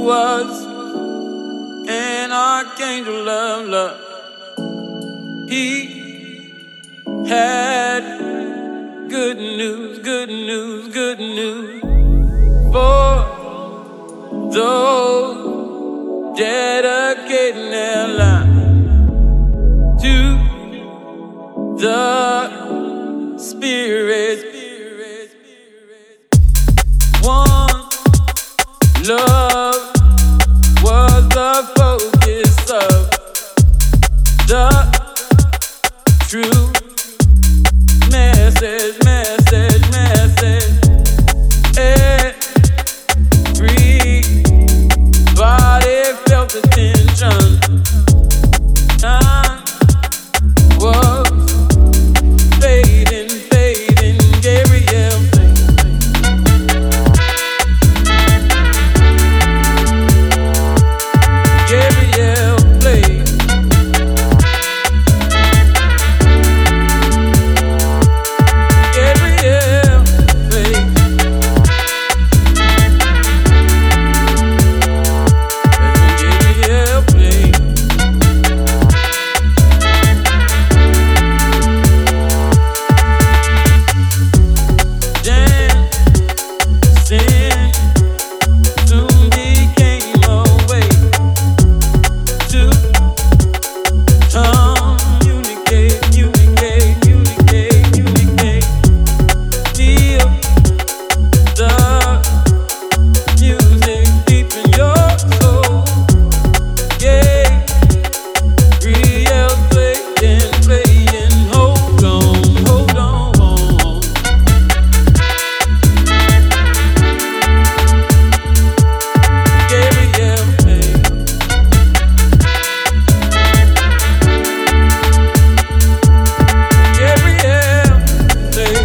was an archangel of love. He had good news, good news, good news for those dedicating their life to the Spirit. One love was the focus of the true message, message, message. Everybody felt the tension. Time was fading, fading. Gabriel, Gabriel played. Gabriel played. Gabriel played. Dancing soon became a way to communicate, communicate, communicate, communicate. Feel the music deep in your soul. Gabriel playing, playing. Hold on, hold on. Gabriel played. Gabriel played.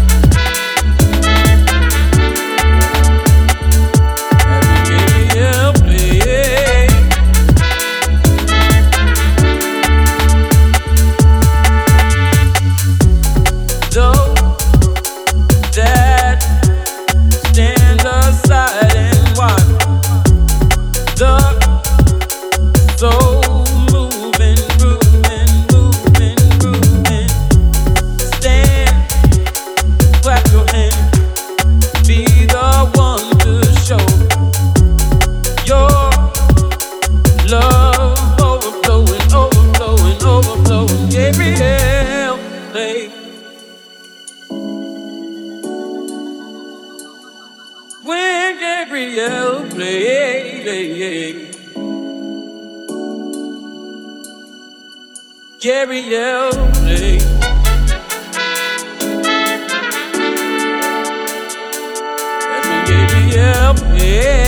Gabriel played. Though that stand aside and watch the soul moving, grooving, moving, grooving. Stand, clap your hands, be the one to show your love overflowing, overflowing, overflowing. Gabriel played. When Gabriel played, Gabriel played. That's when Gabriel played.